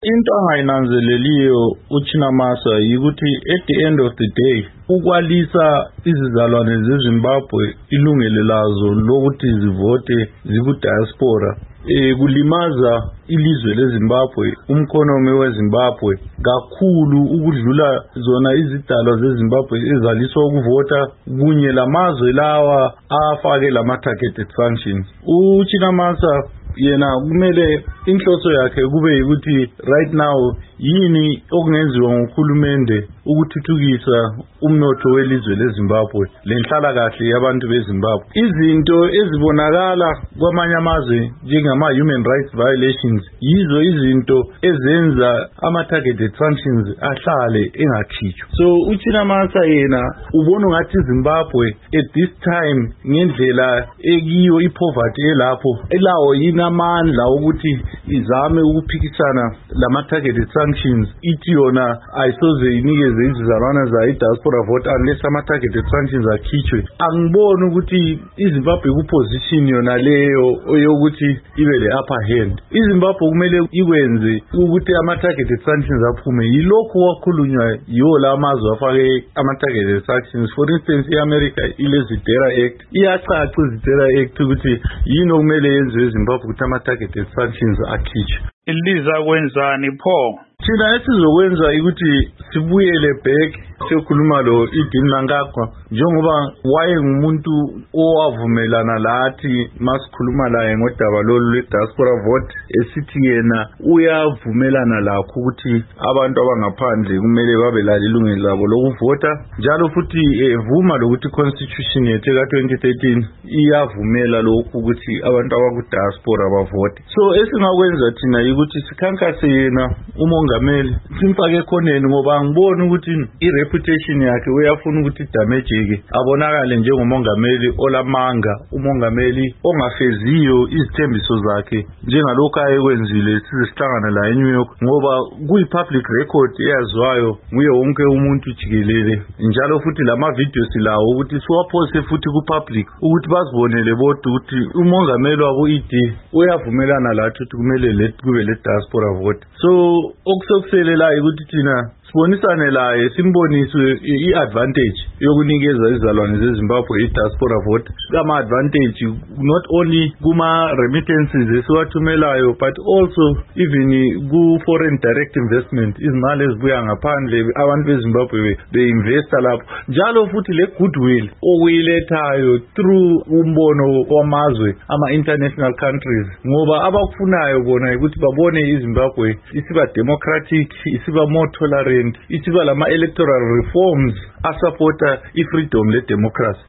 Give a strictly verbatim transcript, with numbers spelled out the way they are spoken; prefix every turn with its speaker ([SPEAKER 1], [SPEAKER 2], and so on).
[SPEAKER 1] Into angayinanzeleliyo uChinamasa yikuthi at the end of the day ukwalisa izizalwane zeZimbabwe ilungelo lazo lokuthi zivote ziku diaspora eh kulimaza ilizwe leZimbabwe umkhonomi weZimbabwe kakhulu ukudlula zona izidalwa zeZimbabwe ezaliswa ukuvota kunye lamazwe lawa afake lama targeted sanctions. uChinamasa yena kumele inhloso yakhe kube ukuthi right now yini okungenziwa ngohulumende ukuthuthukisa umnotho welizwe leZimbabwe lenhlala kahle yabantu beZimbabwe. Izinto ezibonakala kwamanye amazwe njengama human rights violations yizo izinto ezenza ama targeted sanctions ahlale engakhitshwa. So uChinamasa yena ubona ngathi iZimbabwe at this time ngendlela ekiyo ipoverty elapho elawo yina amandla ukuthi izame ukuphikisana lama targeted sanctions ithi yona ayisoze inikeze izizalwana za i-diaspora vote unless ama targeted sanctions akhitshwe. Angiboni ukuthi iZimbabwe ku position yona leyo yokuthi ibe le upper hand. iZimbabwe kumele ikwenze ukuthi ama targeted sanctions aphume yilokho wakhulunywa yiwo la mazwe afake ama targeted sanctions. For instance iAmerica ile Zidera Act iyacaca Zidera Act ukuthi yini okumele yenziwe eZimbabwe ukuthi ama targeted sanctions akhitshwe.
[SPEAKER 2] Liza kwenzani pho?
[SPEAKER 1] Thina esizokwenza ukuthi sibuyele back sekhuluma lo iDean Mnangagwa njengoba waye ngumuntu owavumelana lathi masikhuluma laye ngodaba lolu lwe-diaspora vote esithi yena uyavumelana lakho ukuthi abantu abangaphandle kumele babe lalo ilungelo labo lokuvota njalo futhi evuma lokuthi constitution yethu ka twenty thirteen iyavumela lokhu ukuthi abantu abaku-diaspora bavote. So esingakwenza thina ukuthi sikhankase yena umongameli simfake ekhoneni ngoba angiboni ukuthi i-reputation yakhe uyafuna ukuthi damage-ke abonakale njengomongameli olamanga, umongameli ongafeziyo izithembiso zakhe njengalokho ayekwenzile sizihlangana la eNew York ngoba kuyi-public record eyaziwayo nguye wonke umuntu jikelele njalo futhi lama videos lawo ukuthi siwaposte futhi ku-public ukuthi bazibonele bodwa ukuthi umongameli wabo i-D uyavumelana lathi ukuthi kumele kube le diaspora vote. So okusokuselela ukuthi thina sibonisane laye simbonise i-advantage yokunikeza izizalwane zeZimbabwe i-diaspora vote. Kama advantage not only kuma remittances esiwathumelayo but also even ku foreign direct investment izimali ezibuya ngaphandle abantu beZimbabwe beinvesta lapho njalo futhi le goodwill okuyilethayo through umbono wamazwe ama international countries ngoba abakufunayo bona ukuthi babone iZimbabwe isiba democratic isiba more tolerant isiba lama electoral reforms asupporta i-freedom le democracy.